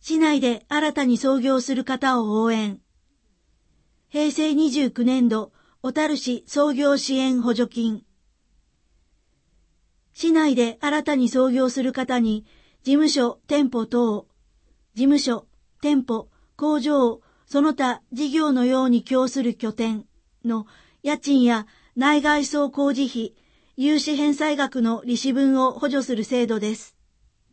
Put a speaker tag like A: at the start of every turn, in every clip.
A: 市内で新たに創業する方を応援。平成29年度、小樽市創業支援補助金。市内で新たに創業する方に、事務所、店舗等、事務所、店舗、工場、その他事業のように供する拠点の家賃や内外装工事費、融資返済額の利子分を補助する制度です。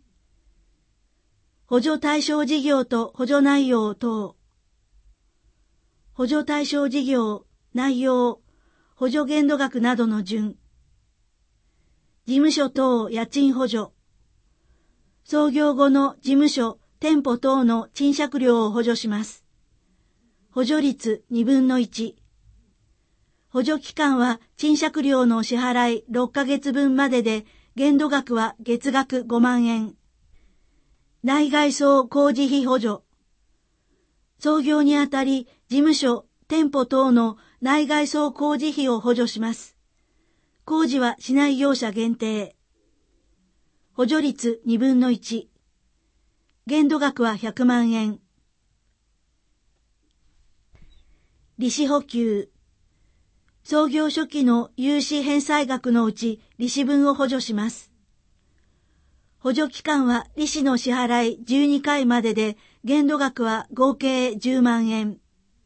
A: 補助対象事業と補助内容等。補助対象事業、内容、補助限度額などの順。事務所等家賃補助。創業後の事務所、店舗等の賃借料を補助します。補助率2分の1。補助期間は賃借料の支払い6ヶ月分までで、限度額は月額5万円。内外装工事費補助。創業にあたり、事務所、店舗等の内外装工事費を補助します。工事は市内業者限定。補助率2分の1。限度額は100万円。利子補給。創業初期の融資返済額のうち利子分を補助します。補助期間は利子の支払い12回までで、限度額は合計10万円。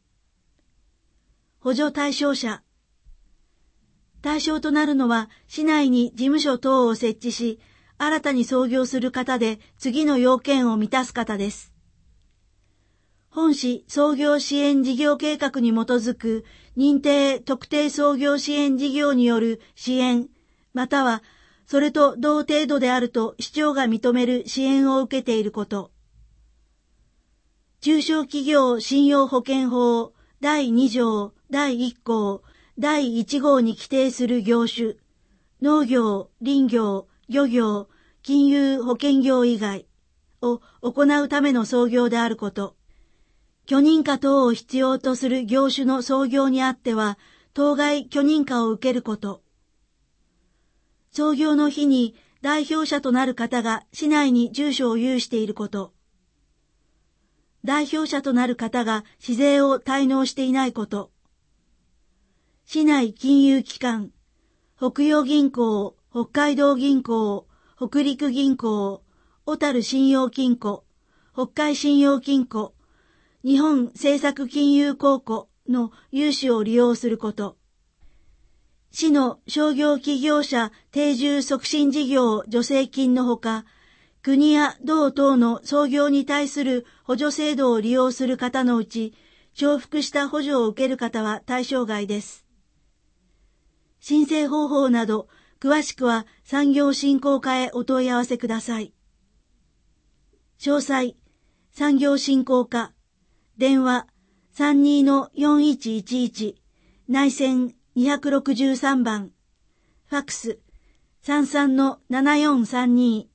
A: 補助対象者。対象となるのは、市内に事務所等を設置し、新たに創業する方で次の要件を満たす方です。本市創業支援事業計画に基づく認定特定創業支援事業による支援、またはそれと同程度であると市長が認める支援を受けていること。中小企業信用保険法第2条第1項第1号に規定する業種、農業、林業、漁業、金融保険業以外を行うための創業であること。許認可等を必要とする業種の創業にあっては、当該許認可を受けること。創業の日に代表者となる方が市内に住所を有していること。代表者となる方が市税を滞納していないこと。市内金融機関、北洋銀行、北海道銀行、北陸銀行、小樽信用金庫、北海信用金庫、日本政策金融公庫の融資を利用すること。市の商業企業者定住促進事業助成金のほか、国や道等の創業に対する補助制度を利用する方のうち、重複した補助を受ける方は対象外です。申請方法など、詳しくは産業振興課へお問い合わせください。詳細、産業振興課、電話 32-4111、内線263番、ファックス 33-7432